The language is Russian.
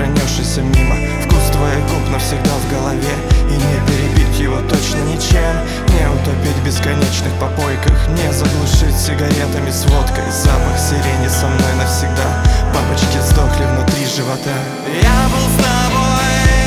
пронесшийся мимо. Вкус твоих губ навсегда в голове, и не перебить его точно ничем. Не утопить в бесконечных попойках, не заглушить сигаретами с водкой. Запах сирени со мной навсегда, бабочки сдохли внутри живота. Я был с тобой